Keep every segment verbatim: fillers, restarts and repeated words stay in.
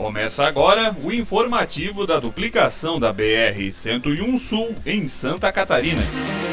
Começa agora o informativo da duplicação da B R cento e um Sul em Santa Catarina.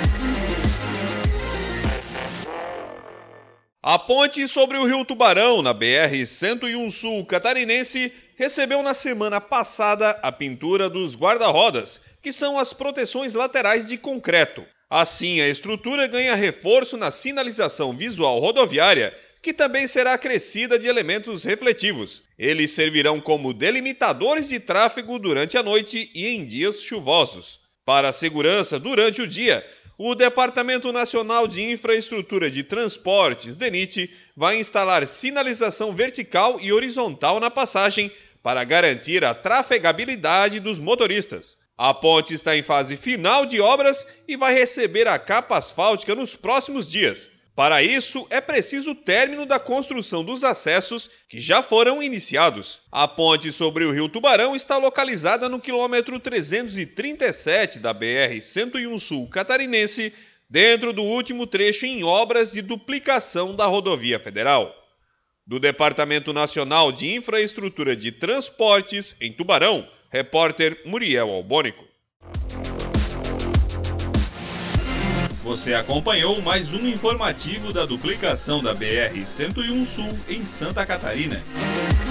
A ponte sobre o Rio Tubarão, na B R cento e um Sul catarinense, recebeu na semana passada a pintura dos guarda-rodas, que são as proteções laterais de concreto. Assim, a estrutura ganha reforço na sinalização visual rodoviária, que também será acrescida de elementos refletivos. Eles servirão como delimitadores de tráfego durante a noite e em dias chuvosos. Para a segurança durante o dia, o Departamento Nacional de Infraestrutura de Transportes, DENIT, vai instalar sinalização vertical e horizontal na passagem para garantir a trafegabilidade dos motoristas. A ponte está em fase final de obras e vai receber a capa asfáltica nos próximos dias. Para isso, é preciso o término da construção dos acessos, que já foram iniciados. A ponte sobre o Rio Tubarão está localizada no quilômetro trezentos e trinta e sete da B R cento e um Sul catarinense, dentro do último trecho em obras de duplicação da rodovia federal. Do Departamento Nacional de Infraestrutura de Transportes, em Tubarão, repórter Muriel Albônico. Você acompanhou mais um informativo da duplicação da B R cento e um Sul em Santa Catarina.